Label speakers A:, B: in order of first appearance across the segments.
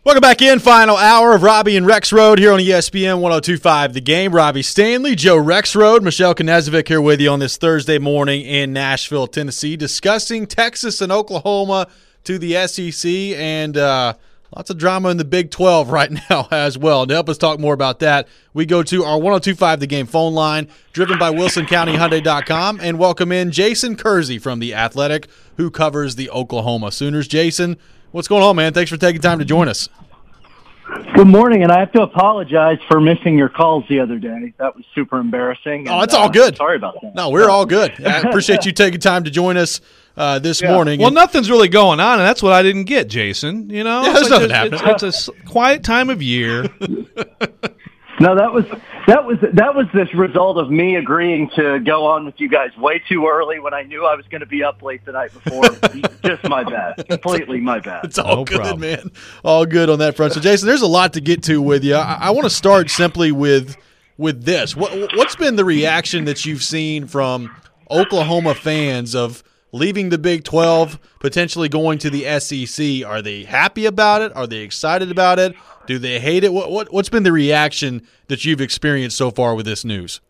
A: Welcome back in. Final hour of Robbie and Rexrode here on ESPN 102.5 The Game. Robbie Stanley, Joe Rexrode, Michelle Knezovic here with you on this Thursday morning in Nashville, Tennessee, discussing Texas and Oklahoma to the SEC and lots of drama in the Big 12 right now as well. To help us talk more about that, we go to our 102.5 The Game phone line, driven by WilsonCountyHyundai.com, and welcome in Jason Kersey from The Athletic, who covers the Oklahoma Sooners. Jason, what's going on, man? Thanks for taking time to join us.
B: Good morning, and I have to apologize for missing your calls the other day. That was super embarrassing.
A: Oh, it's all good.
B: Sorry about that.
A: No, we're all good. I appreciate you taking time to join us this morning.
C: Well, nothing's really going on, and that's what I didn't get, Jason. You know,
A: there's nothing happening.
C: It's a quiet time of year.
B: No, that was this result of me agreeing to go on with you guys way too early when I knew I was going to be up late the night before. Just my bad. Completely my bad.
A: It's all good, man. All good on that front. So, Jason, there's a lot to get to with you. I want to start simply with this. What's been the reaction that you've seen from Oklahoma fans of leaving the Big 12, potentially going to the SEC? Are they happy about it? Are they excited about it? Do they hate it? What's been the reaction that you've experienced so far with this news?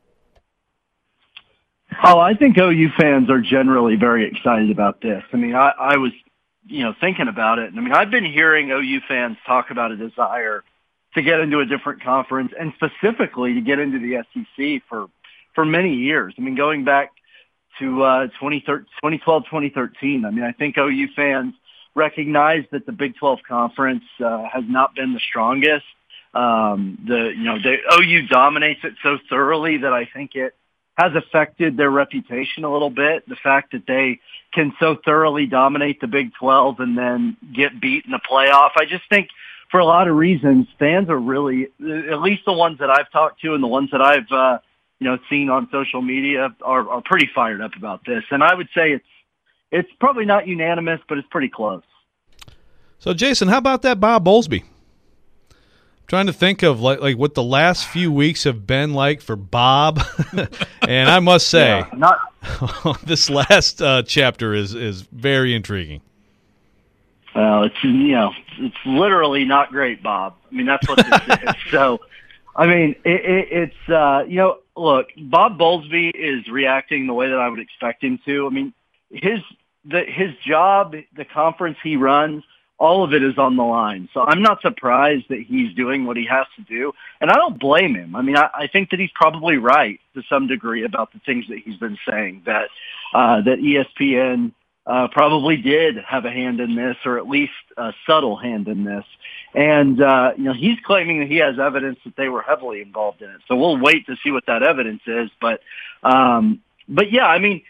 B: Oh, I think OU fans are generally very excited about this. I mean, I was, thinking about it. And I mean, I've been hearing OU fans talk about a desire to get into a different conference and specifically to get into the SEC for many years. I mean, going back to 2012, 2013, I mean, I think OU fans recognize that the Big 12 conference has not been the strongest. The OU dominates it so thoroughly that I think it has affected their reputation a little bit. The fact that they can so thoroughly dominate the Big 12 and then get beat in the playoff. I just think for a lot of reasons, fans are really, at least the ones that I've talked to and the ones that I've seen on social media are pretty fired up about this. And I would say it's probably not unanimous, but it's pretty close.
C: So, Jason, how about that Bob Bowlesby? I'm trying to think of like what the last few weeks have been like for Bob, and I must say, this last chapter is very intriguing.
B: Well, it's literally not great, Bob. I mean, that's what this is. So, I mean, look, Bob Bowlesby is reacting the way that I would expect him to. I mean, his job, the conference he runs, all of it is on the line. So I'm not surprised that he's doing what he has to do. And I don't blame him. I mean, I think that he's probably right to some degree about the things that he's been saying, that ESPN probably did have a hand in this, or at least a subtle hand in this. And, he's claiming that he has evidence that they were heavily involved in it. So we'll wait to see what that evidence is. But yeah, I mean,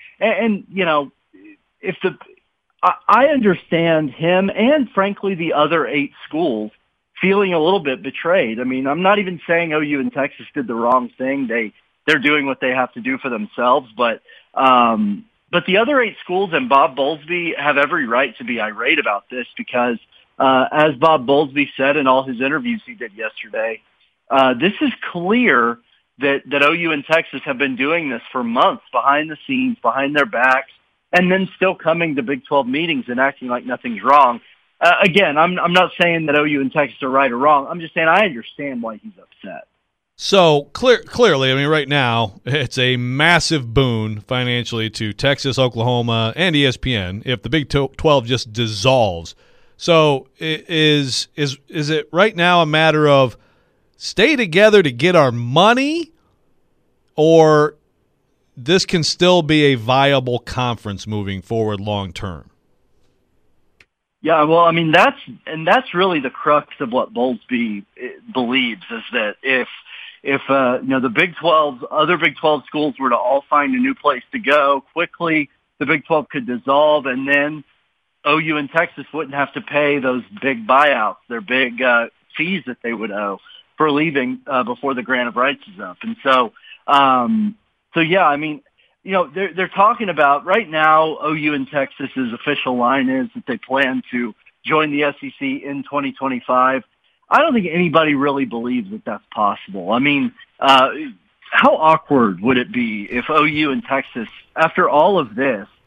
B: I understand him and, frankly, the other 8 schools feeling a little bit betrayed. I mean, I'm not even saying OU and Texas did the wrong thing. They're doing what they have to do for themselves. But the other 8 schools and Bob Bowlesby have every right to be irate about this because, as Bob Bowlesby said in all his interviews he did yesterday, this is clear that OU and Texas have been doing this for months behind the scenes, behind their backs, and then still coming to Big 12 meetings and acting like nothing's wrong. Again, I'm not saying that OU and Texas are right or wrong. I'm just saying I understand why he's upset.
C: So clearly, I mean, right now, it's a massive boon financially to Texas, Oklahoma, and ESPN if the Big 12 just dissolves. So is it right now a matter of stay together to get our money, or this can still be a viable conference moving forward long term?
B: Yeah, well, I mean, that's really the crux of what Bowlesby believes, is that if the Big 12, other Big 12 schools were to all find a new place to go quickly, the Big 12 could dissolve, and then OU and Texas wouldn't have to pay those big buyouts, their big fees that they would owe for leaving before the grant of rights is up. And so yeah, I mean, they're talking about right now, OU and Texas's official line is that they plan to join the SEC in 2025. I don't think anybody really believes that that's possible. I mean, how awkward would it be if OU and Texas, after all of this,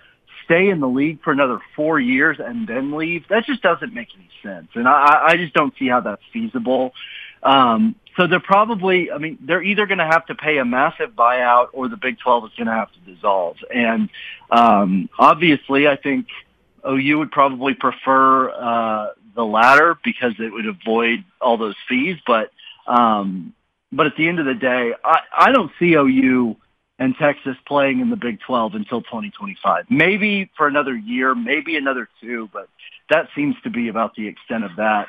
B: stay in the league for another 4 years and then leave, that just doesn't make any sense. And I just don't see how that's feasible. So they're probably, I mean, they're either going to have to pay a massive buyout or the Big 12 is going to have to dissolve. And obviously, I think OU would probably prefer the latter because it would avoid all those fees. But at the end of the day, I don't see OU and Texas playing in the Big 12 until 2025. Maybe for another year, maybe another 2, but that seems to be about the extent of that.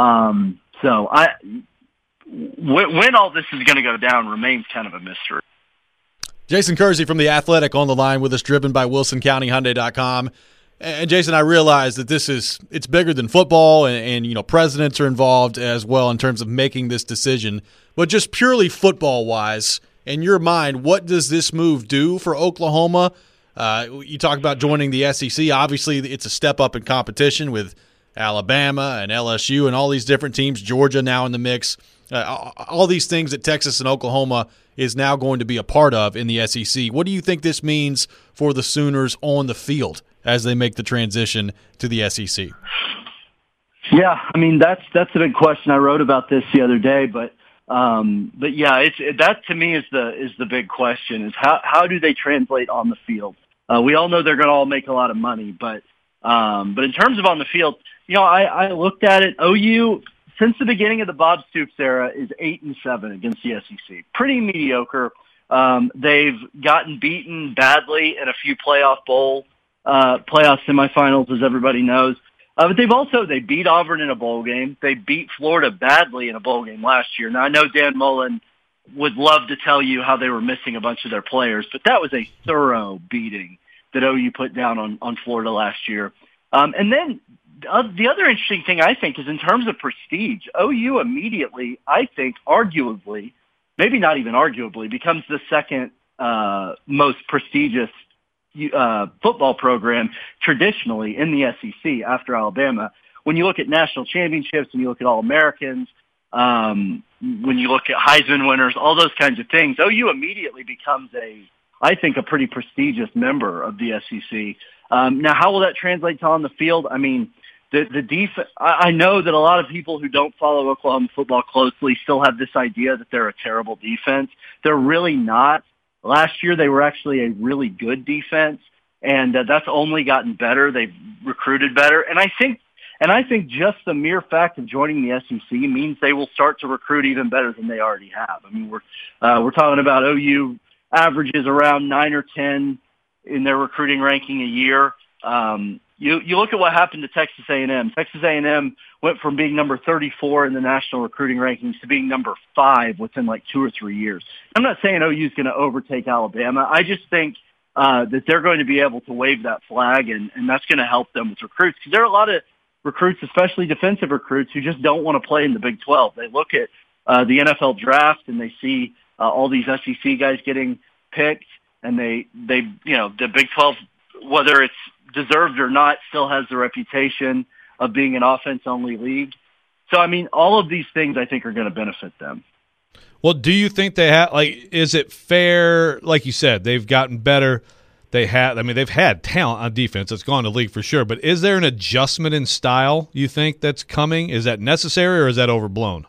B: When all this is going to go down remains kind of a mystery.
A: Jason Kersey from The Athletic on the line with us, driven by WilsonCountyHyundai.com. And Jason, I realize that it's bigger than football, and you know, presidents are involved as well in terms of making this decision. But just purely football-wise, in your mind, what does this move do for Oklahoma? You talk about joining the SEC. Obviously, it's a step up in competition with Alabama and LSU and all these different teams, Georgia now in the mix. All these things that Texas and Oklahoma is now going to be a part of in the SEC. What do you think this means for the Sooners on the field as they make the transition to the SEC?
B: Yeah, I mean, that's a big question. I wrote about this the other day, but yeah, that to me is the big question: is how do they translate on the field? We all know they're going to all make a lot of money, but in terms of on the field, you know, I looked at it. OU, since the beginning of the Bob Stoops era, is 8-7 against the SEC. Pretty mediocre. They've gotten beaten badly in a few playoff semifinals, as everybody knows. But they beat Auburn in a bowl game. They beat Florida badly in a bowl game last year. Now, I know Dan Mullen would love to tell you how they were missing a bunch of their players, but that was a thorough beating that OU put down on Florida last year. And then the other interesting thing, I think, is in terms of prestige, OU immediately, I think, arguably, maybe not even arguably, becomes the second most prestigious football program traditionally in the SEC after Alabama. When you look at national championships and you look at All-Americans, when you look at Heisman winners, all those kinds of things, OU immediately becomes I think, a pretty prestigious member of the SEC. Now, how will that translate to on the field? I mean, the defense. I know that a lot of people who don't follow Oklahoma football closely still have this idea that they're a terrible defense. They're really not. Last year, they were actually a really good defense, and that's only gotten better. They've recruited better, and I think just the mere fact of joining the SEC means they will start to recruit even better than they already have. I mean, we're talking about OU averages around 9 or 10 in their recruiting ranking a year. You look at what happened to Texas A&M. Texas A&M went from being number 34 in the national recruiting rankings to being number 5 within like 2 or 3 years. I'm not saying OU is going to overtake Alabama. I just think that they're going to be able to wave that flag, and that's going to help them with recruits. Because there are a lot of recruits, especially defensive recruits, who just don't want to play in the Big 12. They look at the NFL draft and they see all these SEC guys getting picked, and they you know, the Big 12, whether it's deserved or not, still has the reputation of being an offense-only league. So, I mean, all of these things I think are going to benefit them.
C: Well, do you think they have, is it fair, like you said, they've gotten better. They've had talent on defense that's gone to league for sure, but is there an adjustment in style you think that's coming? Is that necessary or is that overblown?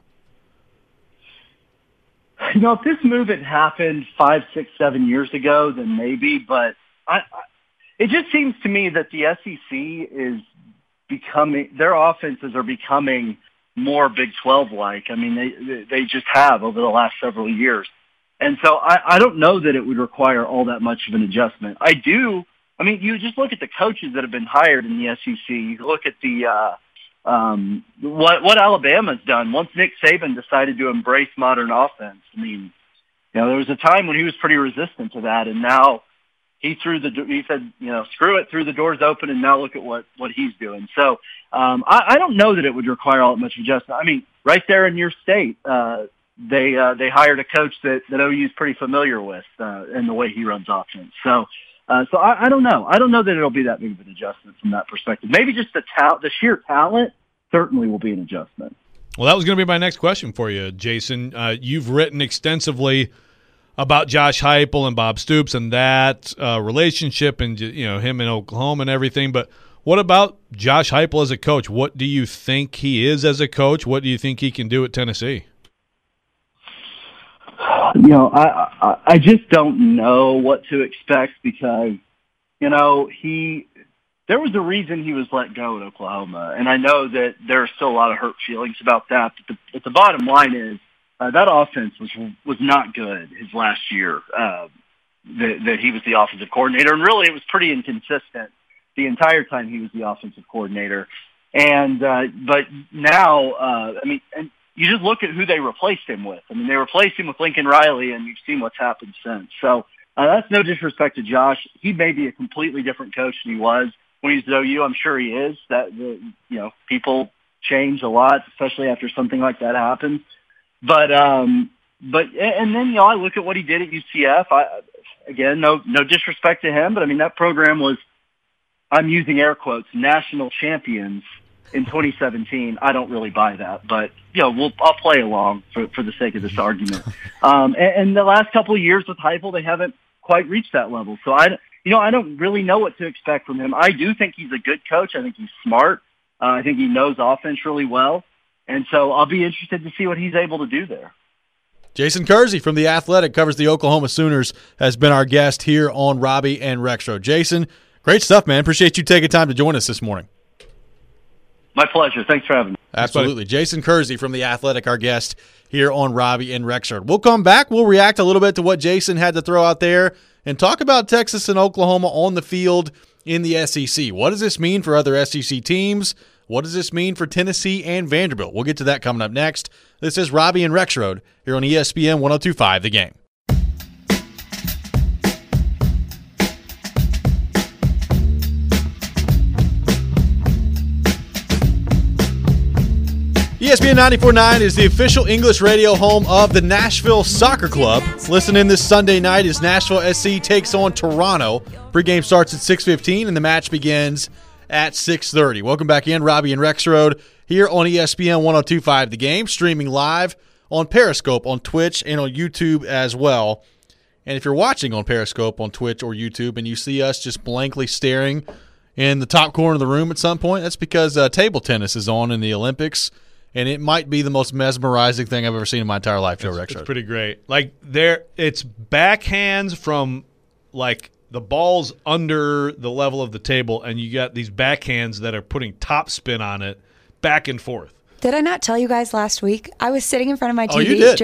B: You know, if this move had happened 5, 6, 7 years ago, then maybe, but it just seems to me that the SEC is their offenses are becoming more Big 12-like. I mean, they just have over the last several years. And so I don't know that it would require all that much of an adjustment. You just look at the coaches that have been hired in the SEC. You look at the what Alabama's done. Once Nick Saban decided to embrace modern offense, I mean, you know, there was a time when he was pretty resistant to that, and now he said, you know, screw it, threw the doors open, and now look at what he's doing. So I don't know that it would require all that much adjustment. I mean, right there in your state, they hired a coach that OU is pretty familiar with and the way he runs offense. So I don't know. I don't know that it'll be that big of an adjustment from that perspective. Maybe just the sheer talent certainly will be an adjustment.
C: Well, that was going to be my next question for you, Jason. You've written extensively about Josh Heupel and Bob Stoops and that relationship and him in Oklahoma and everything. But what about Josh Heupel as a coach? What do you think he is as a coach? What do you think he can do at Tennessee?
B: I just don't know what to expect because, there was a reason he was let go at Oklahoma. And I know that there are still a lot of hurt feelings about that. But the bottom line is that offense was not good his last year that he was the offensive coordinator. And really it was pretty inconsistent the entire time he was the offensive coordinator. And but now, and you just look at who they replaced him with. I mean, they replaced him with Lincoln Riley, and you've seen what's happened since. So that's no disrespect to Josh. He may be a completely different coach than he was when he was at OU. I'm sure he is. People change a lot, especially after something like that happens. But and then I look at what he did at UCF. Again, no disrespect to him, but I mean that program was, I'm using air quotes, national champions in 2017. I don't really buy that, but I'll play along for the sake of this argument. And the last couple of years with Heupel, they haven't quite reached that level. So I don't really know what to expect from him. I do think he's a good coach. I think he's smart. I think he knows offense really well, and so I'll be interested to see what he's able to do there.
A: Jason Kersey from The Athletic, covers the Oklahoma Sooners, has been our guest here on Robbie and Rexroad. Jason, great stuff, man. Appreciate you taking time to join us this morning.
B: My pleasure. Thanks for having me.
A: Absolutely. Jason Kersey from The Athletic, our guest here on Robbie and Rexroad. We'll come back. We'll react a little bit to what Jason had to throw out there and talk about Texas and Oklahoma on the field in the SEC. What does this mean for other SEC teams? What does this mean for Tennessee and Vanderbilt? We'll get to that coming up next. This is Robbie and Rexroad here on ESPN 102.5 The Game. ESPN 94.9 is the official English radio home of the Nashville Soccer Club. Listen in this Sunday night as Nashville SC takes on Toronto. Pregame starts at 6:15 and the match begins at 6:30. Welcome back in, Robbie and Rexroad here on ESPN 102.5 The Game, streaming live on Periscope, on Twitch, and on YouTube as well. And if you're watching on Periscope, on Twitch, or YouTube, and you see us just blankly staring in the top corner of the room at some point, that's because table tennis is on in the Olympics. And it might be the most mesmerizing thing I've ever seen in my entire life, Joe Rexroad.
C: It's pretty great. It's backhands from the ball's under the level of the table, and you got these backhands that are putting topspin on it, back and forth.
D: Did I not tell you guys last week? I was sitting in front of my TV.
A: Oh, you did?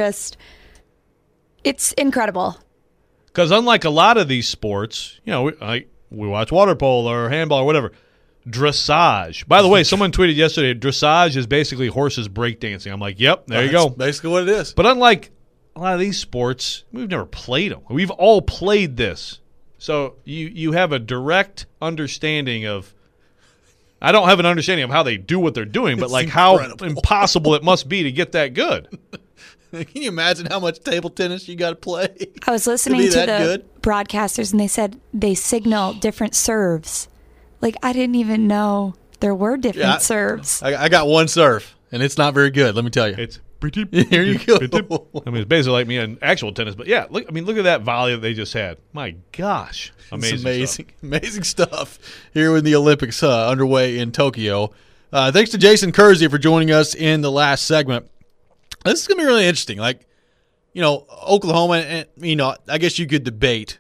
D: It's incredible.
C: Because unlike a lot of these sports, we watch water polo or handball or whatever. Dressage. By the way, someone tweeted yesterday, dressage is basically horses breakdancing. I'm like, yep, there you go.
A: Basically what it is.
C: But unlike a lot of these sports, we've never played them. We've all played this. So you have a direct understanding of – I don't have an understanding of how they do what they're doing, but how impossible it must be to get that good.
A: Can you imagine how much table tennis you got to play?
D: I was listening to the broadcasters, and they said they signal different serves. I didn't even know there were different serves.
A: I got one serve, and it's not very good, let me tell you.
C: It's pretty.
A: Here you go.
C: I mean, it's basically like me in actual tennis. But, yeah, look at that volley that they just had. My gosh.
A: Amazing stuff here in the Olympics underway in Tokyo. Thanks to Jason Kersey for joining us in the last segment. This is going to be really interesting. Oklahoma, and I guess you could debate,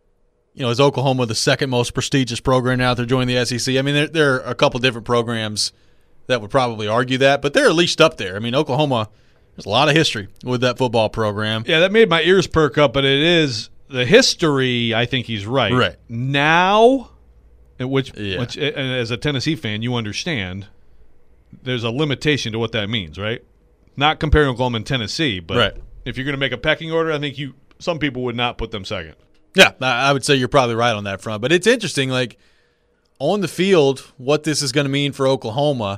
A: is Oklahoma the second most prestigious program now that they're joining the SEC? I mean, there are a couple different programs that would probably argue that, but they're at least up there. I mean, Oklahoma, there's a lot of history with that football program.
C: Yeah, that made my ears perk up, but it is the history. I think he's right.
A: Right.
C: Now, which as a Tennessee fan, you understand there's a limitation to what that means, right? Not comparing Oklahoma and Tennessee, but if you're going to make a pecking order, I think some people would not put them second.
A: Yeah, I would say you're probably right on that front. But it's interesting, on the field, what this is going to mean for Oklahoma.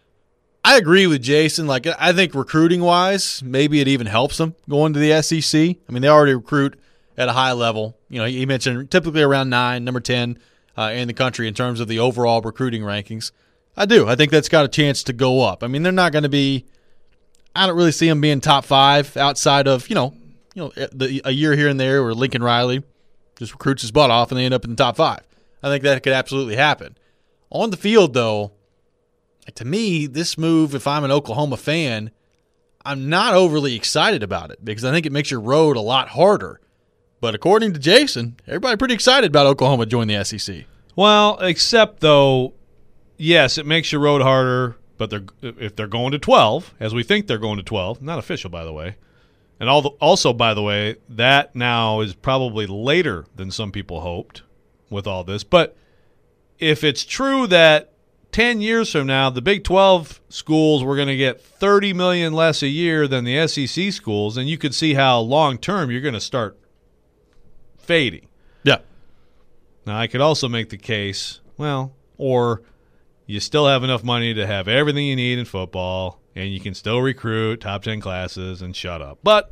A: I agree with Jason. I think recruiting-wise, maybe it even helps them going to the SEC. I mean, they already recruit at a high level. He mentioned typically around 9, number 10 in the country in terms of the overall recruiting rankings. I do. I think that's got a chance to go up. I mean, they're not going to be – I don't really see them being top 5 outside of, a year here and there where Lincoln Riley just recruits his butt off and they end up in the top 5. I think that could absolutely happen. On the field, though, to me, this move, if I'm an Oklahoma fan, I'm not overly excited about it because I think it makes your road a lot harder. But according to Jason, everybody pretty excited about Oklahoma joining the SEC.
C: Well, except, though, yes, it makes your road harder, but if they're going to 12, as we think they're going to 12, not official, by the way, and also, by the way, that now is probably later than some people hoped with all this. But if it's true that 10 years from now, the Big 12 schools were going to get $30 million less a year than the SEC schools, and you could see how long-term you're going to start fading.
A: Yeah.
C: Now, I could also make the case, or you still have enough money to have everything you need in football, and you can still recruit top 10 classes and shut up. But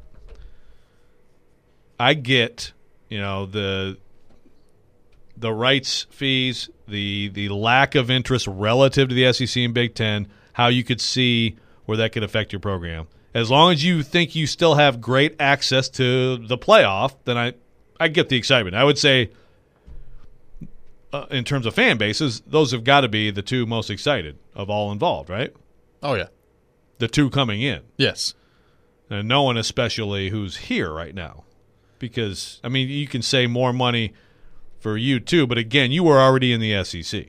C: I get, the rights fees, the lack of interest relative to the SEC and Big Ten, how you could see where that could affect your program. As long as you think you still have great access to the playoff, then I get the excitement. I would say in terms of fan bases, those have got to be the two most excited of all involved, right?
A: Oh, yeah.
C: The two coming in.
A: Yes.
C: And no one especially who's here right now. Because, you can say more money for you too, but again, you were already in the SEC.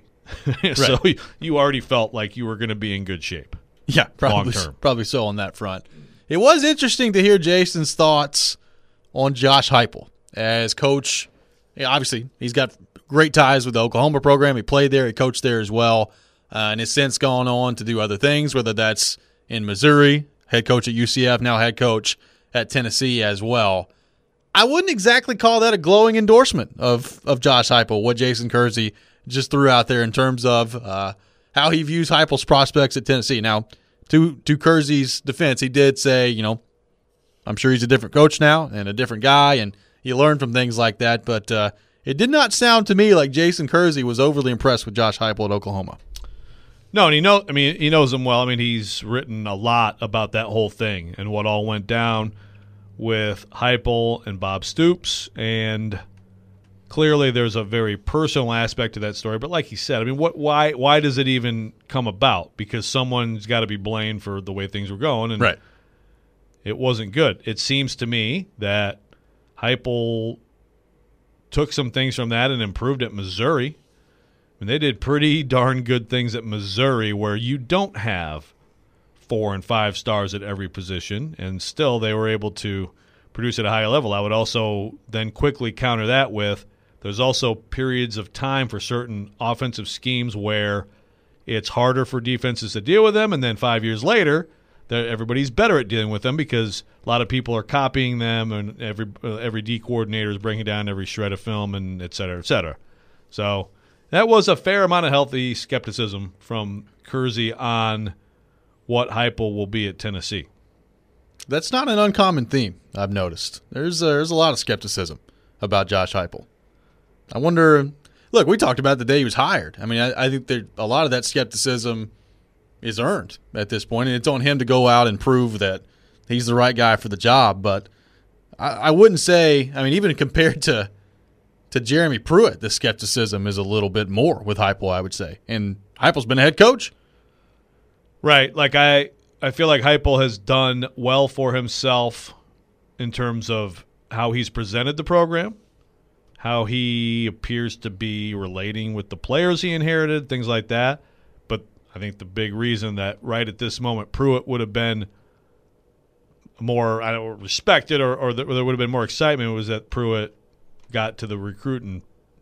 C: So you already felt like you were going to be in good shape.
A: Yeah, probably so on that front. It was interesting to hear Jason's thoughts on Josh Heupel as coach. Obviously, he's got great ties with the Oklahoma program. He played there. He coached there as well. And has since gone on to do other things, whether that's in Missouri, head coach at UCF, now head coach at Tennessee as well. I wouldn't exactly call that a glowing endorsement of Josh Heupel, what Jason Kersey just threw out there in terms of how he views Heupel's prospects at Tennessee. Now, to Kersey's defense, he did say, I'm sure he's a different coach now and a different guy, and you learn from things like that. But it did not sound to me like Jason Kersey was overly impressed with Josh Heupel at Oklahoma.
C: No, and he knows him well. He's written a lot about that whole thing and what all went down with Heupel and Bob Stoops, and clearly there's a very personal aspect to that story. But like he said, why does it even come about? Because someone's got to be blamed for the way things were going, and
A: right.
C: It wasn't good. It seems to me that Heupel took some things from that and improved at Missouri. They did pretty darn good things at Missouri where you don't have 4 and 5 stars at every position, and still they were able to produce at a higher level. I would also then quickly counter that with there's also periods of time for certain offensive schemes where it's harder for defenses to deal with them, and then 5 years later, everybody's better at dealing with them because a lot of people are copying them, and every D coordinator is breaking down every shred of film, and et cetera, et cetera. So that was a fair amount of healthy skepticism from Kersey on what Heupel will be at Tennessee.
A: That's not an uncommon theme, I've noticed. There's a lot of skepticism about Josh Heupel. I wonder – look, we talked about the day he was hired. I think a lot of that skepticism is earned at this point, and it's on him to go out and prove that he's the right guy for the job. But I wouldn't say – even compared to Jeremy Pruitt, the skepticism is a little bit more with Heupel, I would say. And Heupel's been a head coach.
C: Right. Like I feel like Heupel has done well for himself in terms of how he's presented the program, how he appears to be relating with the players he inherited, things like that. But I think the big reason that right at this moment Pruitt would have been more respected or there would have been more excitement was that Pruitt got to the recruiting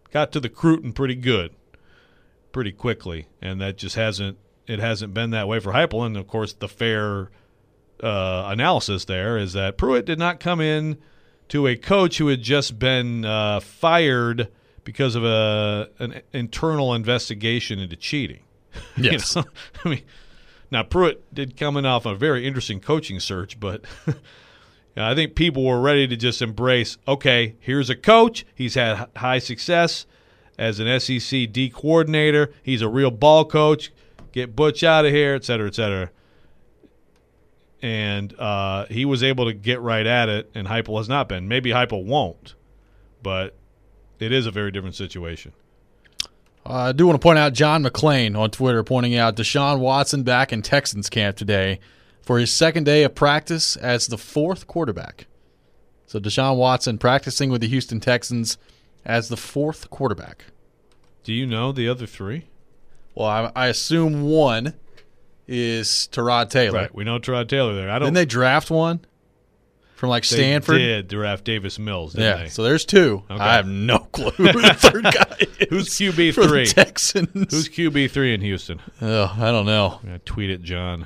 C: pretty quickly, and that just hasn't been that way for Heupel. And of course, the fair analysis there is that Pruitt did not come in to a coach who had just been fired because of an internal investigation into cheating.
A: Yes,
C: now Pruitt did come in off a very interesting coaching search, but. I think people were ready to just embrace, okay, here's a coach. He's had high success as an SEC D coordinator. He's a real ball coach. Get Butch out of here, et cetera, et cetera. and he was able to get right at it, and Heupel has not been. Maybe Heupel won't, but it is a very different situation.
A: I do want to point out John McClain on Twitter pointing out Deshaun Watson back in Texans camp today for his second day of practice as the fourth quarterback. So Deshaun Watson practicing with the Houston Texans as the fourth quarterback.
C: Do you know the other three?
A: Well, I assume one is Tyrod Taylor.
C: Right, we know Tyrod Taylor there.
A: Didn't they draft one from like Stanford?
C: They did draft Davis Mills, didn't they?
A: So there's two. Okay. I have no clue who the third guy is.
C: Who's QB3?
A: Texans.
C: Who's QB3 in Houston?
A: Oh, I don't know.
C: I'm going to tweet it, John.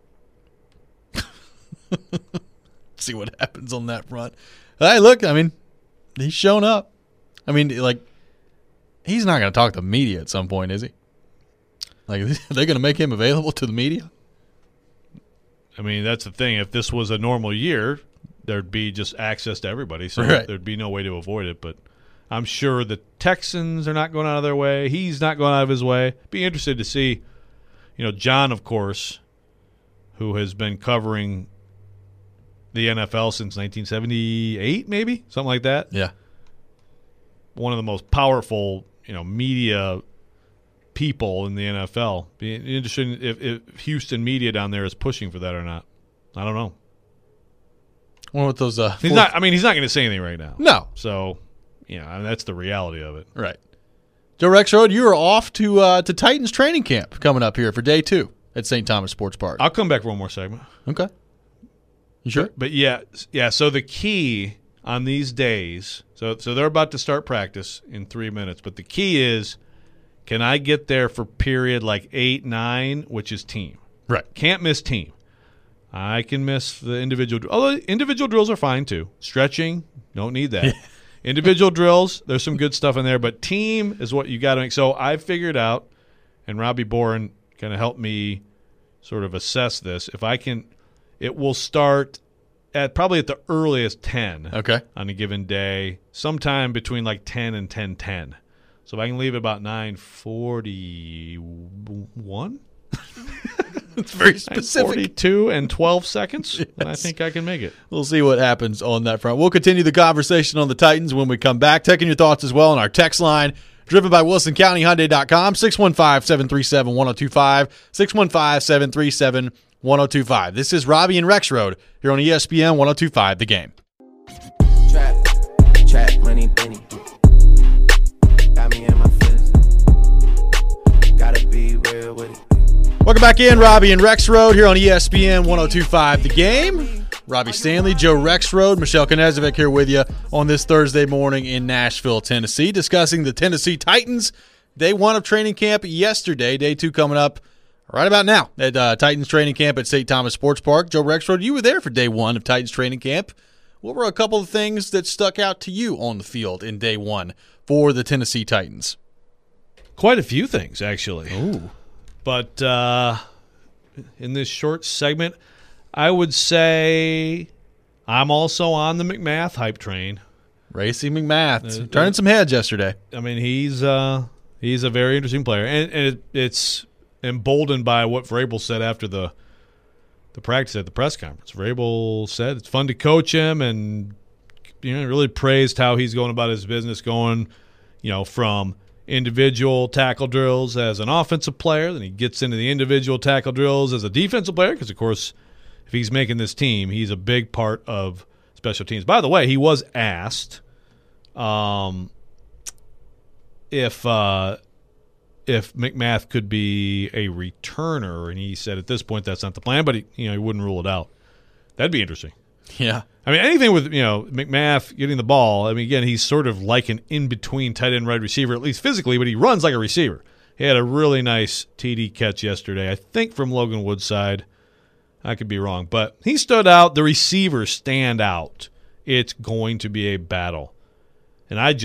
A: See what happens on that front. Hey, look, I mean, he's shown up. I mean, like, he's not going to talk to the media at some point, is he? Like, are they going to make him available to the media?
C: I mean, that's the thing. If this was a normal year, there'd be just access to everybody, so there'd be no way to avoid it. But I'm sure the Texans are not going out of their way. He's not going out of his way. Be interested to see, John, of course, who has been covering the NFL since 1978, maybe something like that.
A: Yeah,
C: one of the most powerful, media people in the NFL. Be interested if Houston media down there is pushing for that or not. I don't know.
A: Well, with those,
C: he's not. I mean, he's not going to say anything right now.
A: No.
C: So, that's the reality of it.
A: Right. Joe Rexrode, you are off to Titans training camp coming up here for day 2 at St. Thomas Sports Park.
C: I'll come back for one more segment.
A: Okay. You sure?
C: But yeah. So the key on these days, so they're about to start practice in 3 minutes, but the key is, can I get there for period like 8, 9, which is team?
A: Right.
C: Can't miss team. I can miss the individual. Although individual drills are fine too. Stretching, don't need that. Individual drills, there's some good stuff in there, but team is what you got to make. So I figured out, and Robbie Boren kind of helped me sort of assess this. If I can, it will start probably at the earliest 10 on a given day, sometime between like 10 and 10:10. So if I can leave about 9:41,
A: it's very specific.
C: 42 and 12 seconds, and I think I can make it.
A: We'll see what happens on that front. We'll continue the conversation on the Titans when we come back. Taking your thoughts as well on our text line, driven by WilsonCountyHyundai.com, 615-737-1025, 615-737-1025. This is Robbie and Rexrode here on ESPN 102.5 The Game.
E: Trap, money, penny. Got me in my feelings. Gotta be real with it.
A: Welcome back in, Robbie and Rexrode here on ESPN 102.5 The Game. Robbie Stanley, Joe Rexrode, Michelle Knezovic here with you on this Thursday morning in Nashville, Tennessee, discussing the Tennessee Titans. Day 1 of training camp yesterday. Day 2 coming up right about now at Titans training camp at St. Thomas Sports Park. Joe Rexrode, you were there for day 1 of Titans training camp. What were a couple of things that stuck out to you on the field in day 1 for the Tennessee Titans?
C: Quite a few things, actually.
A: Ooh.
C: But in this short segment, I would say I'm also on the McMath hype train.
A: Racey McMath turning some heads yesterday.
C: I mean, he's a very interesting player, and it's emboldened by what Vrabel said after the practice at the press conference. Vrabel said it's fun to coach him, and really praised how he's going about his business, going from individual tackle drills as an offensive player, then he gets into the individual tackle drills as a defensive player, because of course if he's making this team, he's a big part of special teams. By the way, he was asked if McMath could be a returner, and he said at this point that's not the plan, but he wouldn't rule it out. That'd be interesting.
A: Yeah.
C: I mean, anything with, McMath getting the ball, I mean, again, he's sort of like an in-between tight end wide receiver, at least physically, but he runs like a receiver. He had a really nice TD catch yesterday, I think from Logan Woodside. I could be wrong, but he stood out. The receivers stand out. It's going to be a battle. And I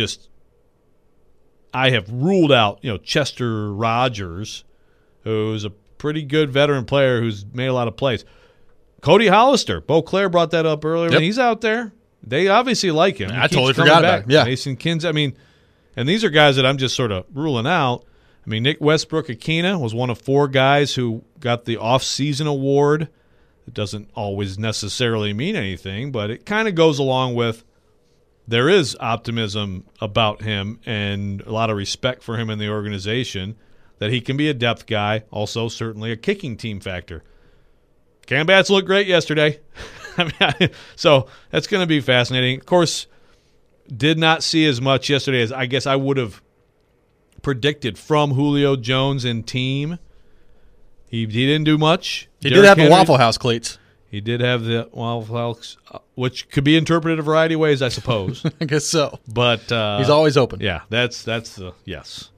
C: have ruled out, Chester Rogers, who's a pretty good veteran player who's made a lot of plays. Cody Hollister, Beau Claire brought that up earlier. When he's out there, they obviously like him.
A: I totally forgot about him. Yeah.
C: Mason Kins, and these are guys that I'm just sort of ruling out. Nick Westbrook-Akina was one of 4 guys who got the off-season award It doesn't always necessarily mean anything, but it kind of goes along with there is optimism about him and a lot of respect for him in the organization, that he can be a depth guy, also certainly a kicking team factor. Cam Bats looked great yesterday. So that's going to be fascinating. Of course, did not see as much yesterday as I guess I would have predicted from Julio Jones and team. He didn't do much.
A: He did have the Waffle House cleats.
C: He did have the Waffle House, which could be interpreted a variety of ways, I suppose.
A: I guess so.
C: But
A: he's always open.
C: Yeah, that's the yes.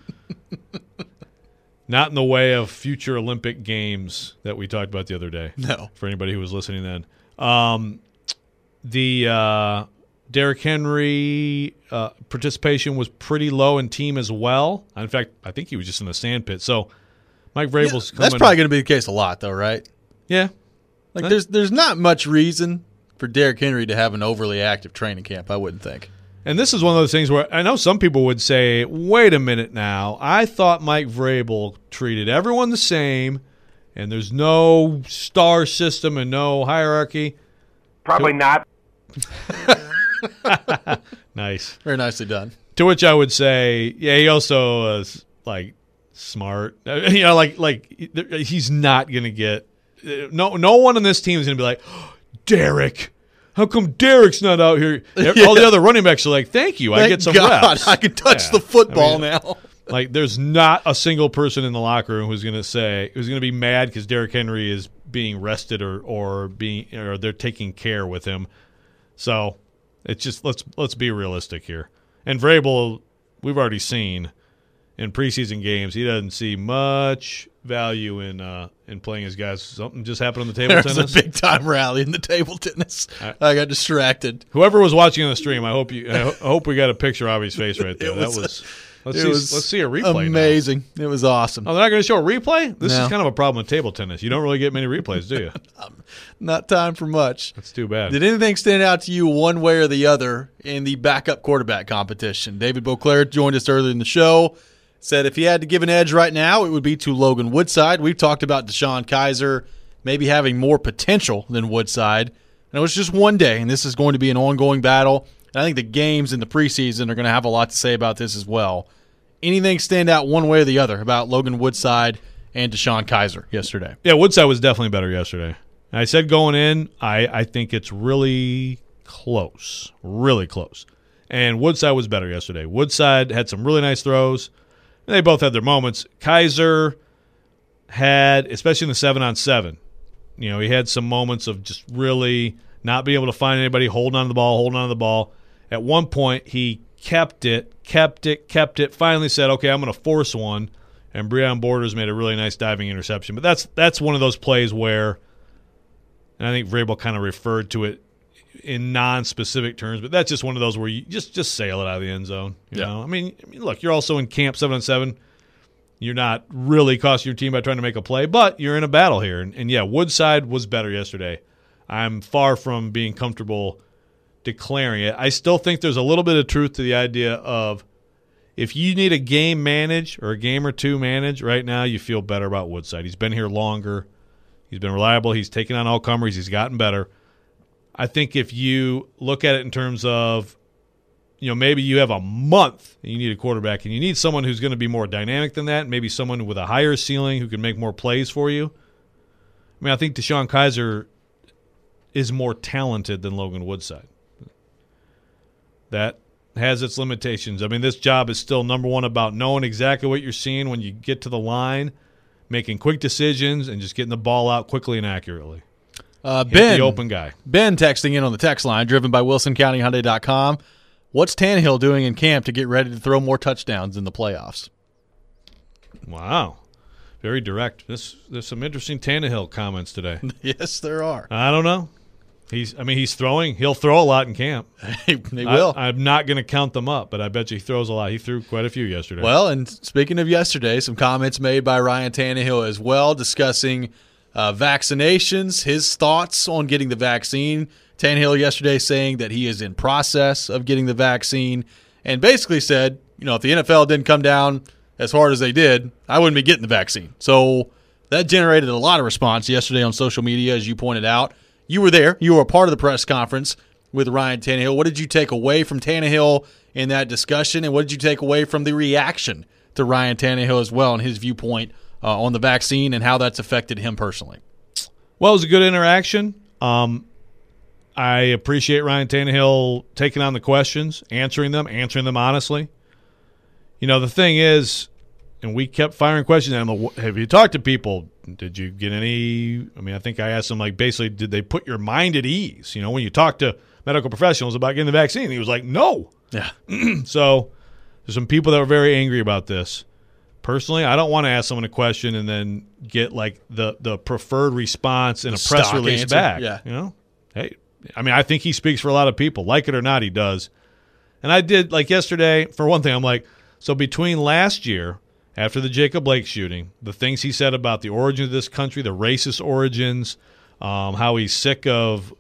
C: Not in the way of future Olympic Games that we talked about the other day.
A: No.
C: For anybody who was listening then. The Derrick Henry participation was pretty low in team as well. In fact, I think he was just in the sandpit. So Mike Vrabel's coming.
A: That's probably going to be the case a lot, though, right?
C: Yeah.
A: Like there's not much reason for Derrick Henry to have an overly active training camp, I wouldn't think.
C: And this is one of those things where I know some people would say, wait a minute now, I thought Mike Vrabel treated everyone the same and there's no star system and no hierarchy.
F: Probably not.
C: Nice.
A: Very nicely done.
C: To which I would say, yeah, he also is like smart. You know, like he's not going to get no one on this team is going to be like, oh, Derrick. How come Derrick's not out here? All the other running backs are like, thank you, I get some reps.
A: I can touch the football now.
C: Like, there's not a single person in the locker room who's going to be mad because Derrick Henry is being rested or they're taking care with him. So it's just let's be realistic here. And Vrabel, we've already seen in preseason games, he doesn't see much value in playing his guys. Something just happened on the table tennis.
A: There's a big time rally in the table tennis. I got distracted.
C: Whoever was watching on the stream, I hope we got a picture of his face right there. Let's see a replay.
A: Amazing. Now. It was awesome.
C: Oh, they're not going to show a replay? This is kind of a problem with table tennis. You don't really get many replays, do you?
A: Not time for much.
C: That's too bad.
A: Did anything stand out to you one way or the other in the backup quarterback competition? David Beauclair joined us earlier in the show. Said if he had to give an edge right now, it would be to Logan Woodside. We've talked about DeShone Kizer maybe having more potential than Woodside. And it was just one day, and this is going to be an ongoing battle. And I think the games in the preseason are going to have a lot to say about this as well. Anything stand out one way or the other about Logan Woodside and DeShone Kizer yesterday?
C: Yeah, Woodside was definitely better yesterday. I said going in, I think it's really close. Really close. And Woodside was better yesterday. Woodside had some really nice throws. They both had their moments. Kizer had, especially in the 7-on-7, he had some moments of just really not being able to find anybody holding on to the ball. At one point, he kept it, finally said, okay, I'm going to force one, and Breon Borders made a really nice diving interception. But that's one of those plays where, and I think Vrabel kind of referred to it in non-specific terms, but that's just one of those where you just sail it out of the end zone. You know? I mean, look, you're also in camp 7-on-7. You're not really costing your team by trying to make a play, but you're in a battle here. And yeah, Woodside was better yesterday. I'm far from being comfortable declaring it. I still think there's a little bit of truth to the idea of if you need a game manage or a game or two manage right now, you feel better about Woodside. He's been here longer. He's been reliable. He's taken on all comers. He's gotten better. I think if you look at it in terms of, maybe you have a month and you need a quarterback and you need someone who's going to be more dynamic than that, maybe someone with a higher ceiling who can make more plays for you. I mean, I think DeShone Kizer is more talented than Logan Woodside. That has its limitations. I mean, this job is still number one about knowing exactly what you're seeing when you get to the line, making quick decisions, and just getting the ball out quickly and accurately.
A: Ben,
C: the open guy.
A: Ben texting in on the text line, driven by WilsonCountyHyundai.com. What's Tannehill doing in camp to get ready to throw more touchdowns in the playoffs?
C: Wow. Very direct. There's some interesting Tannehill comments today.
A: Yes, there are.
C: I don't know. He's throwing. He'll throw a lot in camp.
A: He will.
C: I'm not going to count them up, but I bet you he throws a lot. He threw quite a few yesterday.
A: Well, and speaking of yesterday, some comments made by Ryan Tannehill as well, discussing vaccinations, his thoughts on getting the vaccine. Tannehill yesterday saying that he is in process of getting the vaccine and basically said, if the NFL didn't come down as hard as they did, I wouldn't be getting the vaccine. So that generated a lot of response yesterday on social media, as you pointed out. You were there. You were a part of the press conference with Ryan Tannehill. What did you take away from Tannehill in that discussion, and what did you take away from the reaction to Ryan Tannehill as well and his viewpoint on the vaccine and how that's affected him personally?
C: Well, it was a good interaction. I appreciate Ryan Tannehill taking on the questions, answering them honestly. You know, the thing is, and we kept firing questions at him, have you talked to people? Did you get any – I mean, I think I asked him, like, basically, did they put your mind at ease? You know, when you talk to medical professionals about getting the vaccine, he was like, no.
A: Yeah.
C: So there's some people that were very angry about this. Personally, I don't want to ask someone a question and then get, like, the preferred response in a press release
A: answer.
C: back.
A: Yeah.
C: You know? Hey, I mean, I think he speaks for a lot of people. Like it or not, he does. And I did, like yesterday, for one thing, I'm like, so between last year, after the Jacob Blake shooting, the things he said about the origin of this country, the racist origins, how he's sick of,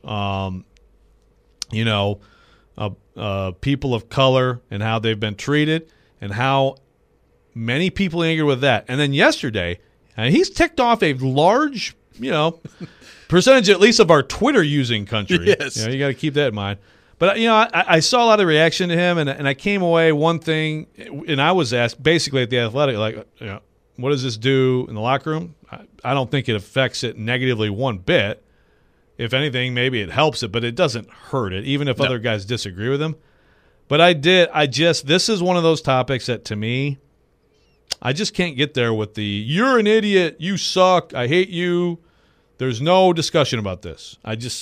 C: people of color and how they've been treated, and how many people angry with that. And then yesterday, he's ticked off a large, percentage at least of our Twitter using country.
A: Yes.
C: You got to keep that in mind. But, I saw a lot of reaction to him, and I came away one thing, and I was asked basically at The Athletic, like, what does this do in the locker room? I don't think it affects it negatively one bit. If anything, maybe it helps it, but it doesn't hurt it, even if other guys disagree with him. But this is one of those topics that, to me, I just can't get there with the, you're an idiot, you suck, I hate you. There's no discussion about this.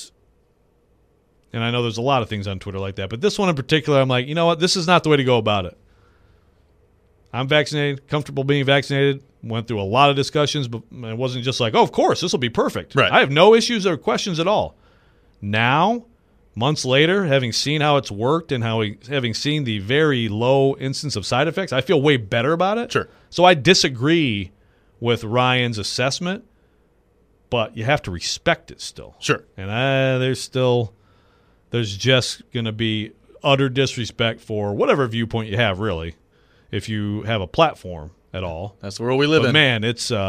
C: And I know there's a lot of things on Twitter like that, but this one in particular, I'm like, you know what? This is not the way to go about it. I'm vaccinated, comfortable being vaccinated, went through a lot of discussions, but it wasn't just like, oh, of course, this will be perfect.
A: Right.
C: I have no issues or questions at all. Now, months later, having seen how it's worked and having seen the very low instance of side effects, I feel way better about it.
A: Sure.
C: So I disagree with Ryan's assessment, but you have to respect it still.
A: Sure.
C: And there's just going to be utter disrespect for whatever viewpoint you have, really, if you have a platform at all.
A: That's the world we live in.
C: Man,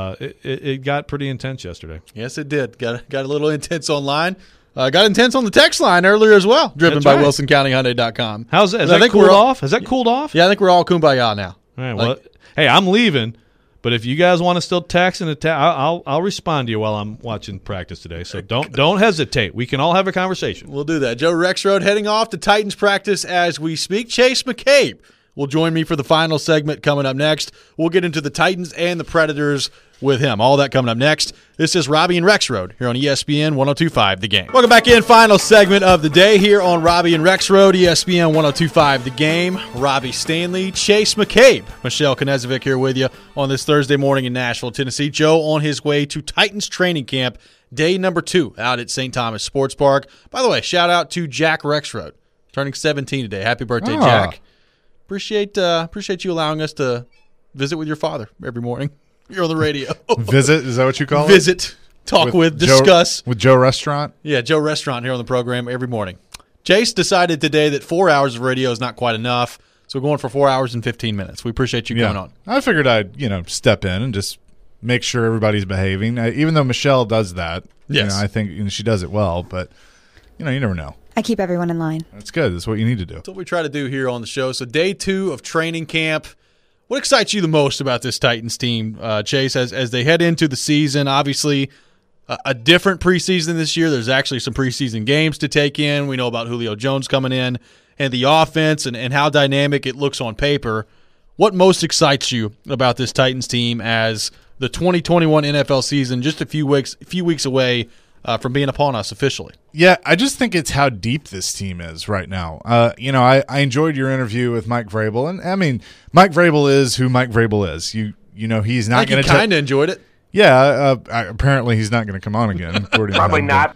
C: it got pretty intense yesterday.
A: Yes, it did. Got a little intense online. Got intense on the text line earlier as well, driven by WilsonCountyHyundai.com.
C: How's that? Has that cooled off? Has that cooled off?
A: Yeah, I think we're all kumbaya now.
C: All right, well, hey, I'm leaving. But if you guys want to still text and attack, I'll respond to you while I'm watching practice today. So don't hesitate. We can all have a conversation.
A: We'll do that. Joe Rexrode heading off to Titans practice as we speak. Chase McCabe will join me for the final segment coming up next. We'll get into the Titans and the Predators with him. All that coming up next. This is Robbie and Rexrode here on ESPN 102.5 The Game. Welcome back in. Final segment of the day here on Robbie and Rexrode, ESPN 102.5 The Game. Robbie Stanley, Chase McCabe, Michelle Knezovic here with you on this Thursday morning in Nashville, Tennessee. Joe on his way to Titans training camp, day number 2 out at St. Thomas Sports Park. By the way, shout out to Jack Rexrode, turning 17 today. Happy birthday, Jack. Appreciate you allowing us to visit with your father every morning. You're on the radio.
F: Visit? Is that what you call it?
A: Visit, talk with discuss.
F: With Joe Restaurant?
A: Yeah, Joe Restaurant here on the program every morning. Chase decided today that 4 hours of radio is not quite enough, so we're going for 4 hours and 15 minutes. We appreciate you coming on.
F: I figured I'd step in and just make sure everybody's behaving. Even though Michelle does that,
A: yes,
F: I think she does it well, but you never know.
D: I keep everyone in line.
F: That's good. That's what you need to do.
A: That's what we try to do here on the show. So day 2 of training camp. What excites you the most about this Titans team, Chase, as they head into the season? Obviously, a different preseason this year. There's actually some preseason games to take in. We know about Julio Jones coming in and the offense and how dynamic it looks on paper. What most excites you about this Titans team as the 2021 NFL season just a few weeks away from being upon us officially?
F: Yeah, I just think it's how deep this team is right now. I enjoyed your interview with Mike Vrabel, and I mean, Mike Vrabel is who Mike Vrabel is. He's not going to.
A: Kind of enjoyed it.
F: Yeah, apparently he's not going to come on again.
G: Probably not.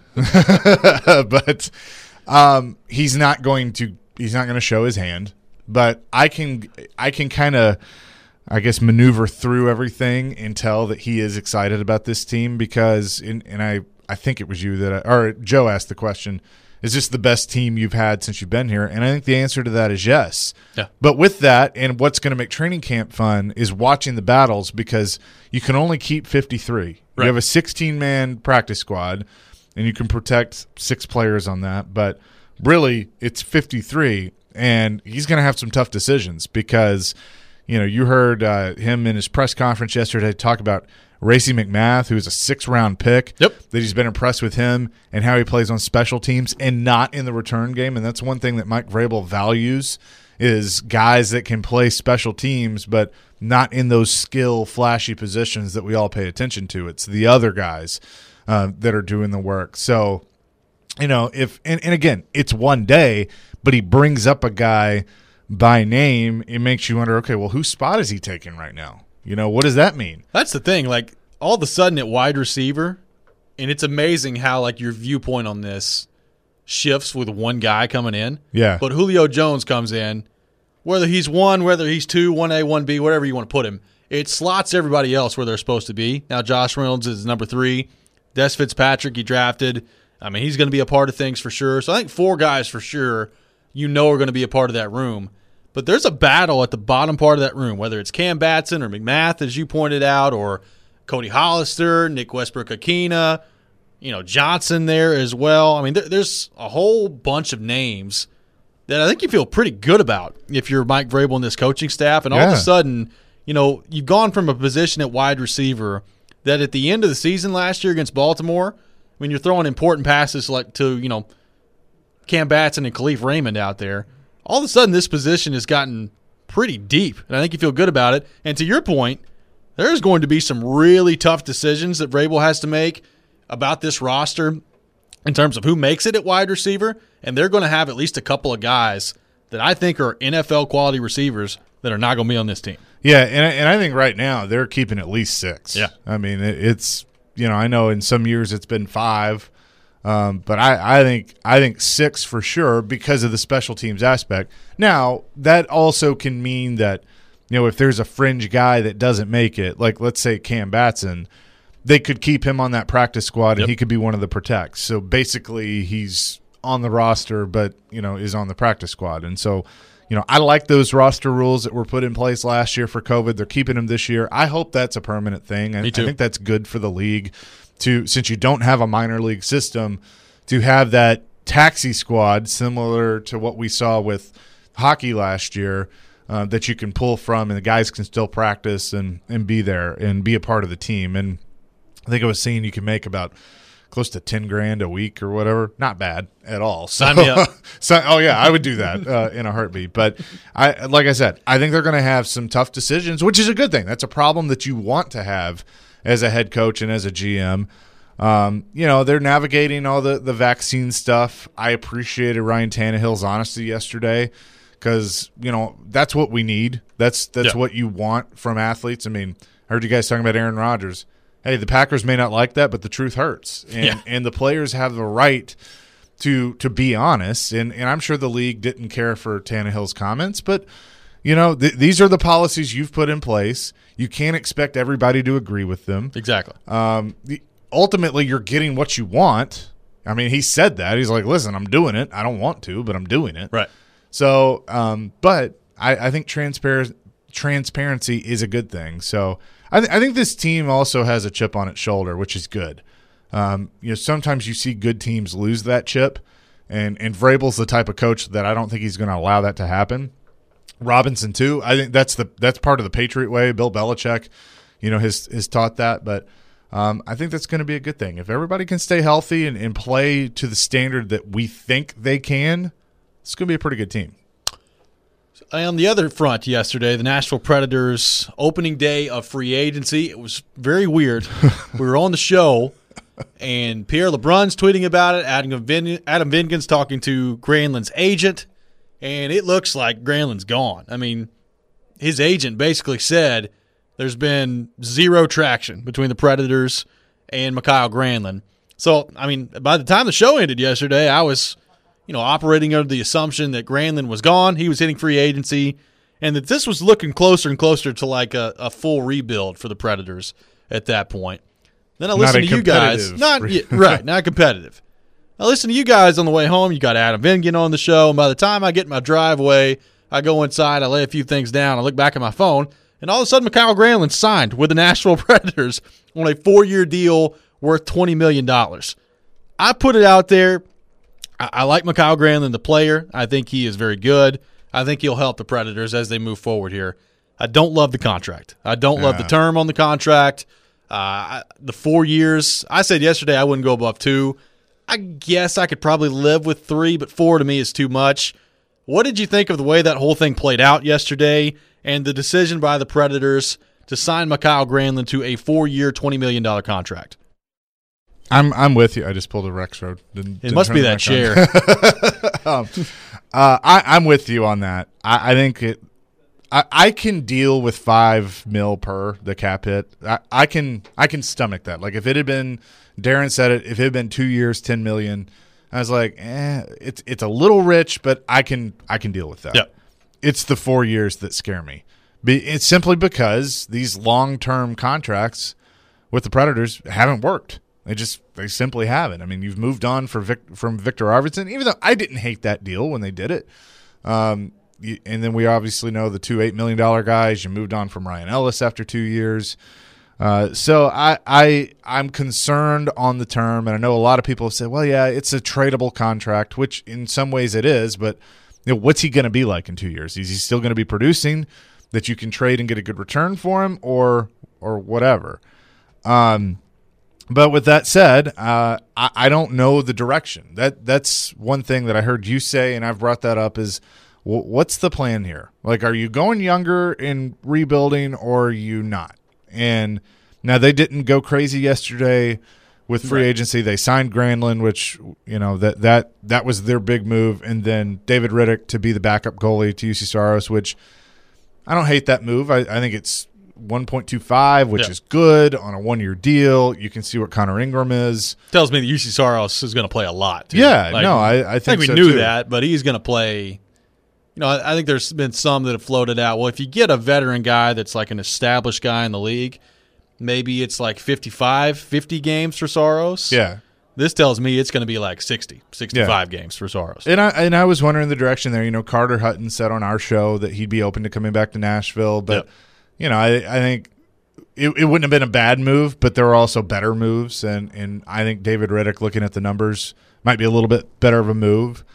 F: But he's not going to show his hand. But I can kind of, I guess, maneuver through everything and tell that he is excited about this team because, I think it was you or Joe asked the question, Is this the best team you've had since you've been here? And I think the answer to that is yes.
A: Yeah.
F: But with that, and what's going to make training camp fun is watching the battles, because you can only keep 53.
A: Right.
F: You have a 16-man practice squad, and you can protect 6 players on that. But really, it's 53, and he's going to have some tough decisions because, you heard him in his press conference yesterday talk about Racey McMath, who's a 6th-round pick,
A: Yep.
F: that he's been impressed with him and how he plays on special teams and not in the return game. And that's one thing that Mike Vrabel values, is guys that can play special teams but not in those skill, flashy positions that we all pay attention to. It's the other guys that are doing the work. So, if and again, it's one day, but he brings up a guy by name, it makes you wonder, okay, well, whose spot is he taking right now? What does that mean?
A: That's the thing. Like, all of a sudden at wide receiver, and it's amazing how, like, your viewpoint on this shifts with one guy coming in.
F: Yeah.
A: But Julio Jones comes in, whether he's 1, whether he's 2, 1A, 1B, whatever you want to put him, it slots everybody else where they're supposed to be. Now, Josh Reynolds is number 3. Des Fitzpatrick, he drafted. I mean, he's going to be a part of things for sure. So I think 4 guys for sure are going to be a part of that room. But there's a battle at the bottom part of that room, whether it's Cam Batson or McMath, as you pointed out, or Cody Hollister, Nick Westbrook-Akina, Johnson there as well. I mean, there's a whole bunch of names that I think you feel pretty good about if you're Mike Vrabel and this coaching staff. And all of a sudden, you've gone from a position at wide receiver that at the end of the season last year against Baltimore, when you're throwing important passes like to, Cam Batson and Khalif Raymond out there, all of a sudden this position has gotten pretty deep, and I think you feel good about it. And to your point, there's going to be some really tough decisions that Vrabel has to make about this roster in terms of who makes it at wide receiver, and they're going to have at least a couple of guys that I think are NFL quality receivers that are not going to be on this team.
F: Yeah, and I think right now they're keeping at least 6.
A: Yeah.
F: I mean, it's I know in some years it's been 5. But I think 6 for sure because of the special teams aspect. Now, that also can mean that, if there's a fringe guy that doesn't make it, like let's say Cam Batson, they could keep him on that practice squad and he could be one of the protects. So basically he's on the roster but, is on the practice squad. And so, I like those roster rules that were put in place last year for COVID. They're keeping them this year. I hope that's a permanent thing.
A: Me too.
F: I think that's good for the league. Since you don't have a minor league system, to have that taxi squad similar to what we saw with hockey last year that you can pull from, and the guys can still practice and be there and be a part of the team. And I think I was seeing you can make about close to $10,000 a week or whatever. Not bad at all. So,
A: sign me up.
F: Oh yeah, I would do that in a heartbeat. But like I said, I think they're going to have some tough decisions, which is a good thing. That's a problem that you want to have as a head coach and as a GM. They're navigating all the vaccine stuff. I appreciated Ryan Tannehill's honesty yesterday because, that's what we need. That's what you want from athletes. I mean, I heard you guys talking about Aaron Rodgers. Hey, the Packers may not like that, but the truth hurts. And the players have the right to be honest. And I'm sure the league didn't care for Tannehill's comments, but these are the policies you've put in place. You can't expect everybody to agree with them.
A: Exactly.
F: Ultimately, you're getting what you want. I mean, he said that. He's like, listen, I'm doing it. I don't want to, but I'm doing it.
A: Right.
F: So, but I think transparency is a good thing. So I think this team also has a chip on its shoulder, which is good. Sometimes you see good teams lose that chip, and Vrabel's the type of coach that I don't think he's going to allow that to happen. Robinson too. I think that's part of the Patriot way. Bill Belichick, has taught that. But I think that's going to be a good thing. If everybody can stay healthy and play to the standard that we think they can, it's going to be a pretty good team.
A: On the other front yesterday, the Nashville Predators opening day of free agency. It was very weird. We were on the show, and Pierre LeBrun's tweeting about it. Adam Vingan's talking to Granlund's agent, and it looks like Granlund's gone. I mean, his agent basically said there's been zero traction between the Predators and Mikael Granlund. So, I mean, by the time the show ended yesterday, I was operating under the assumption that Granlund was gone. He was hitting free agency, and that this was looking closer and closer to like a full rebuild for the Predators at that point. Then I listened to you guys. Not competitive. I listen to you guys on the way home. You got Adam Vingan on the show. And by the time I get in my driveway, I go inside, I lay a few things down, I look back at my phone, and all of a sudden Mikael Granlund signed with the Nashville Predators on a 4-year deal worth $20 million. I put it out there. I like Mikael Granlund, the player. I think he is very good. I think he'll help the Predators as they move forward here. I don't love the contract. I don't love the term on the contract. The 4 years, I said yesterday I wouldn't go above 2. I guess I could probably live with 3, but 4 to me is too much. What did you think of the way that whole thing played out yesterday and the decision by the Predators to sign Mikael Granlund to a 4-year, $20 million contract?
F: I'm with you. I just pulled a Rexroad.
A: It must be that chair.
F: I'm with you on that. I think I can deal with $5 million per the cap hit. I can stomach that. Like if it had been, Darren said it, if it had been 2 years, $10 million, I was like, it's a little rich, but I can deal with that.
A: Yep.
F: It's the 4 years that scare me. It's simply because these long-term contracts with the Predators haven't worked. They simply haven't. I mean, you've moved on from Victor Arvidsson, even though I didn't hate that deal when they did it. And then we obviously know the 2 $8 million guys. You moved on from Ryan Ellis after 2 years. So I'm concerned on the term, and I know a lot of people have said, well, yeah, it's a tradable contract, which in some ways it is, but what's he going to be like in 2 years? Is he still going to be producing that you can trade and get a good return for him or whatever? But with that said, I don't know the direction. That's one thing that I heard you say, and I've brought that up, is what's the plan here? Like, are you going younger and rebuilding, or are you not? And now they didn't go crazy yesterday with free agency. They signed Granlund, which, that was their big move, and then David Rittich to be the backup goalie to UC Saros, which I don't hate that move. I think it's 1.25, which is good on a 1-year deal. You can see what Connor Ingram is.
A: Tells me that UC Saros is going to play a lot, too.
F: Yeah, I think
A: we
F: so
A: knew
F: too.
A: that, but he's going to play. I think there's been some that have floated out. Well, if you get a veteran guy that's like an established guy in the league, maybe it's like 50 games for Saros.
F: Yeah.
A: This tells me it's going to be like 65 games for Saros.
F: And I was wondering the direction there. Carter Hutton said on our show that he'd be open to coming back to Nashville, but I think it wouldn't have been a bad move, but there were also better moves, and I think David Rittich, looking at the numbers, might be a little bit better of a move.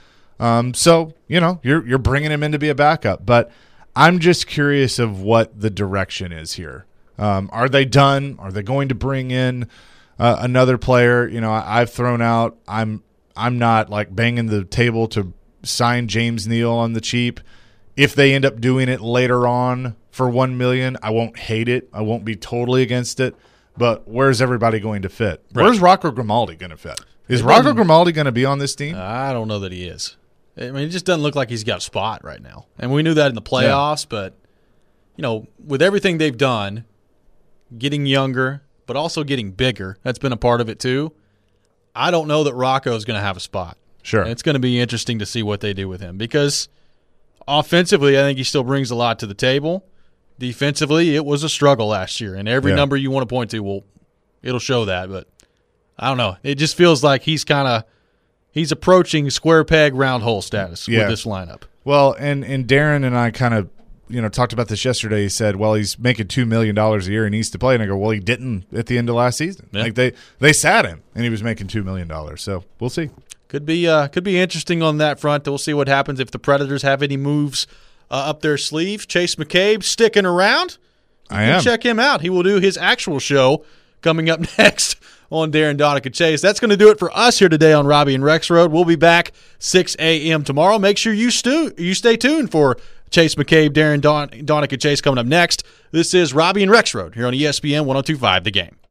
F: So you're bringing him in to be a backup, but I'm just curious of what the direction is here. Are they done? Are they going to bring in another player? I've thrown out. I'm not like banging the table to sign James Neal on the cheap. If they end up doing it later on for $1 million, I won't hate it. I won't be totally against it. But where's everybody going to fit?
A: Right.
F: Where's Rocco Grimaldi going to fit? Is Rocco Grimaldi going to be on this team?
A: I don't know that he is. I mean, it just doesn't look like he's got a spot right now. And we knew that in the playoffs, but, with everything they've done, getting younger, but also getting bigger, that's been a part of it too. I don't know that Rocco is going to have a spot.
F: Sure.
A: And it's going to be interesting to see what they do with him, because offensively, I think he still brings a lot to the table. Defensively, it was a struggle last year, and every number you want to point to, well, it'll show that. But I don't know. It just feels like he's approaching square peg, round hole status with this lineup.
F: Well, and Darren and I kind of talked about this yesterday. He said, well, he's making $2 million a year and he needs to play. And I go, well, he didn't at the end of last season. Yeah. Like they sat him, and he was making $2 million. So we'll see.
A: Could be interesting on that front. We'll see what happens if the Predators have any moves up their sleeve. Chase McCabe sticking around.
F: I am.
A: Check him out. He will do his actual show coming up next on Darren Donica Chase. That's going to do it for us here today on Robbie and Rexroad. We'll be back 6 a.m. tomorrow. Make sure you stay tuned for Chase McCabe, Darren Donica Chase coming up next. This is Robbie and Rexroad here on ESPN 102.5 The Game.